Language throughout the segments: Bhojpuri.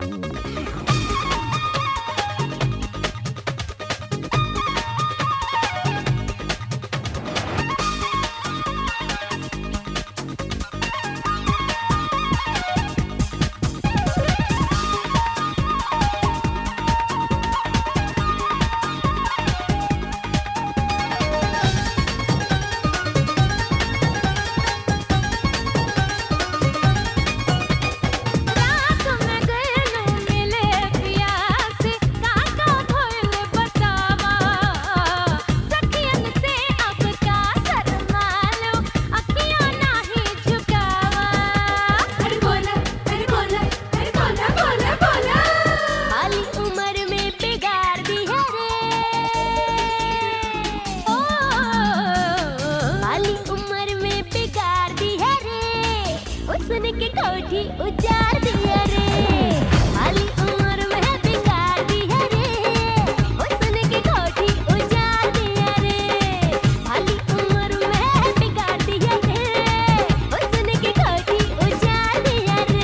सुन के कोठी उजाड़ दिया रे, हाली उम्र में बिगाड़ दिया रे। ओ सुन के कोठी उजाड़ दिया रे, हाली उम्र में बिगाड़ दिया रे। ओ सुन के कोठी उजाड़ दिया रे।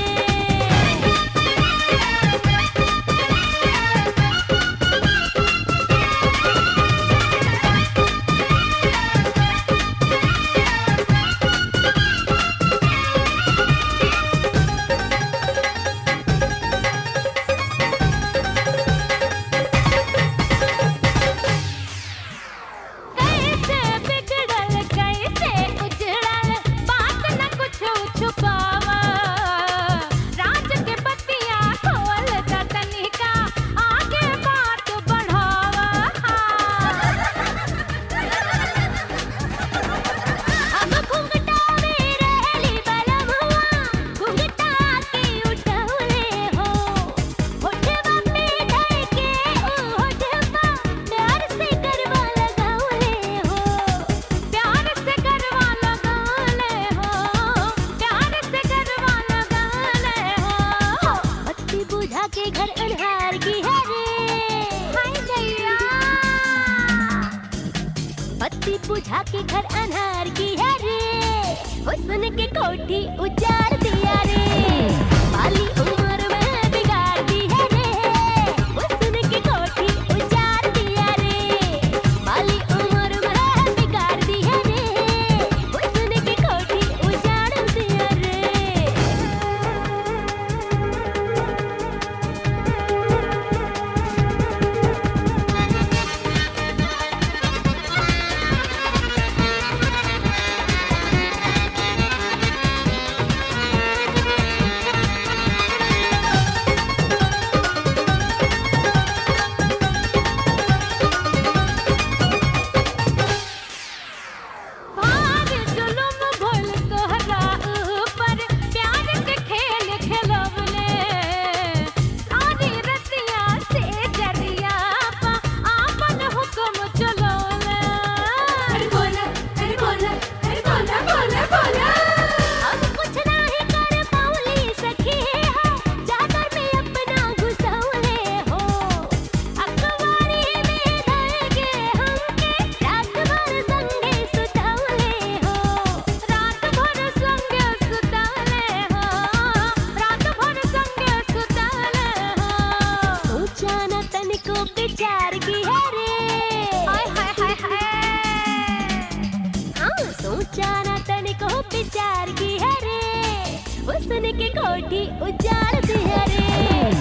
के घर अनहार की है रे, हाय दैया। बत्ती बुझा के घर अनहार की है रे, वो सुन के कोठी उजाड़ दिया रे, हाली उम्र में बिगाड़ दी है रे। वो सुन के कोठी उजाड़ दिया रे, हाली उम्र में बिगाड़ दी है रे। वो सुन के कोठी उजाड़ दिया रे। विचार की है रे, हाय हाय हाय हाय। हाँ सोचा ना तनिको विचार की है रे, वो सुन के कोठी उजाड़ दी है रे।